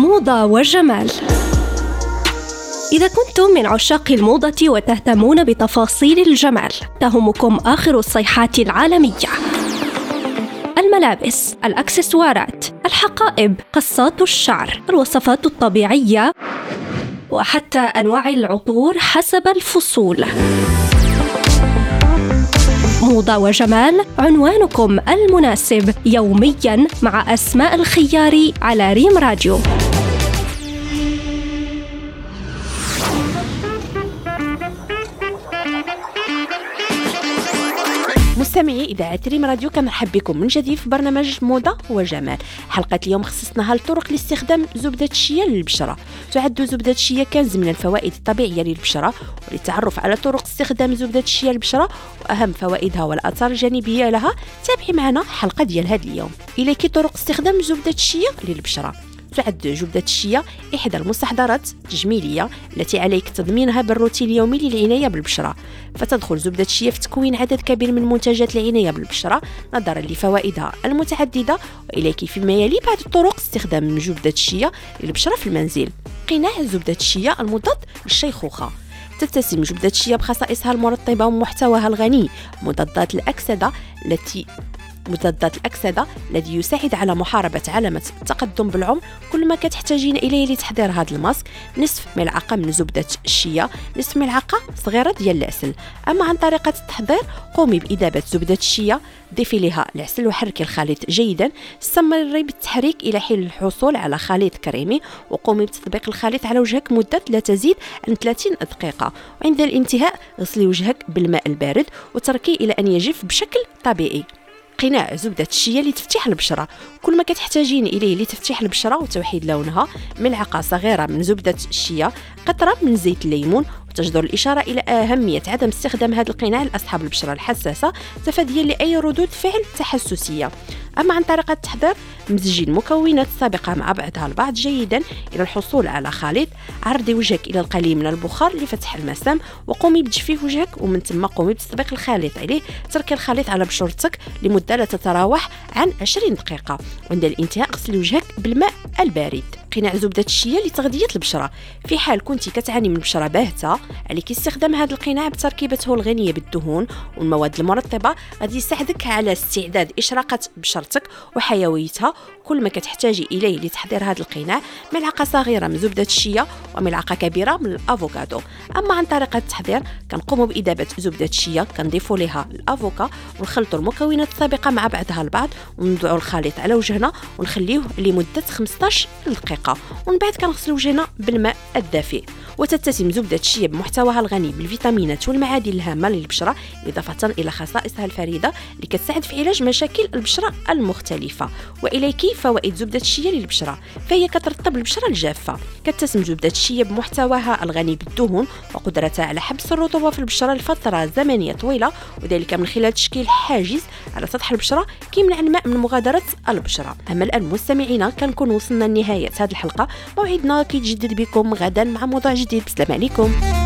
موضة وجمال. إذا كنتم من عشاق الموضة وتهتمون بتفاصيل الجمال، تهمكم آخر الصيحات العالمية: الملابس، الأكسسوارات، الحقائب، قصات الشعر، الوصفات الطبيعية، وحتى أنواع العطور حسب الفصول. موضة وجمال، عنوانكم المناسب يومياً مع أسماء الخياري على ريم راديو. مستمعي إذاعة ريم راديو، كنرحب بكم من جديد في برنامج موضة وجمال. حلقة اليوم خصصناها لطرق لاستخدام زبدة الشيا للبشرة. تعد زبدة الشيا كنز من الفوائد الطبيعية للبشرة، وللتعرف على طرق استخدام زبدة الشيا للبشرة وأهم فوائدها والآثار الجانبية لها، تابعي معنا حلقة ديال هذا اليوم. إليكي طرق استخدام زبدة الشيا للبشرة. تعد زبدة الشيا إحدى المستحضرات التجميلية التي عليك تضمينها بالروتين اليومي للعناية بالبشرة. فتدخل زبدة الشيا في تكوين عدد كبير من منتجات العناية بالبشرة نظرا لفوائدها المتعددة. وإليك فيما يلي بعض الطرق استخدام زبدة الشيا للبشرة في المنزل. قناع زبدة الشيا المضاد للشيخوخة. تتسم زبدة الشيا بخصائصها المرطبة ومحتواها الغني مضادات الأكسدة الذي يساعد على محاربة علامة التقدم بالعمر. كل ما كتحتاجين إليه لتحضير هذا الماسك: نصف ملعقة من زبدة الشيا، نصف ملعقة صغيرة ديال العسل. أما عن طريقة التحضير: قومي بإذابة زبدة الشيا، ضيفي لها العسل وحركي الخليط جيدا. استمري بالتحريك إلى حين الحصول على خليط كريمي، وقومي بتطبيق الخليط على وجهك مدة لا تزيد عن 30 دقيقة. وعند الانتهاء غسلي وجهك بالماء البارد وتركيه إلى أن يجف بشكل طبيعي. قناع زبدة الشيا لتفتيح البشرة. كل ما كتحتاجين إليه لتفتيح البشرة وتوحيد لونها: ملعقة صغيرة من زبدة الشيا، قطرة من زيت الليمون. وتجدر الإشارة إلى أهمية عدم استخدام هذا القناع لأصحاب البشرة الحساسة تفاديا لأي ردود فعل تحسسية. أما عن طريقة التحضير: مزجي المكونات السابقة مع بعضها البعض جيدا إلى الحصول على خليط. عرضي وجهك إلى القليل من البخار لفتح المسام، وقومي بتجفيف وجهك، ومن ثم قومي بتطبيق الخليط عليه. تركي الخليط على بشرتك لمدة لا تتراوح عن 20 دقيقة. وعند الانتهاء غسلي وجهك بالماء البارد. قناع زبدة الشيا لتغذية البشرة. في حال كنتي كتعاني من بشرة باهتة، عليك استخدام هذا القناع بتركيبته الغنية بالدهون والمواد المرطبة. غادي يساعدك على استعداد إشراقة بشرتك وحيويتها. كل ما كتحتاجي إليه لتحضير هذا القناع: ملعقة صغيرة من زبدة الشيا وملعقة كبيرة من الأفوكادو. أما عن طريقة التحضير: كنقوموا بإذابة زبدة الشيا، كنضيفوا لها الأفوكا ونخلطوا المكونات السابقة مع بعضها البعض، ونوضعوا الخليط على وجهنا ونخليه لمدة 15 دقيقة. ومن بعد كنغسلوا وجهنا بالماء الدافئ. وتتسم زبدة الشيا بمحتواها الغني بالفيتامينات والمعادن الهامة للبشرة، إضافة إلى خصائصها الفريدة اللي كتساعد في علاج مشاكل البشرة المختلفة. وإليك فوائد زبدة الشيا للبشرة: فهي كترطب البشرة الجافة. كتسم زبدة الشيا بمحتواها الغني بالدهون وقدرتها على حبس الرطوبة في البشرة لفترة زمنية طويلة، وذلك من خلال تشكيل حاجز على سطح البشرة كيمنع الماء من مغادرة البشرة. أما الآن مستمعينا، كنكون وصلنا لنهاية هذه الحلقة. موعدنا كيتجدد بكم غدا مع موضوع جديد. بسلام عليكم.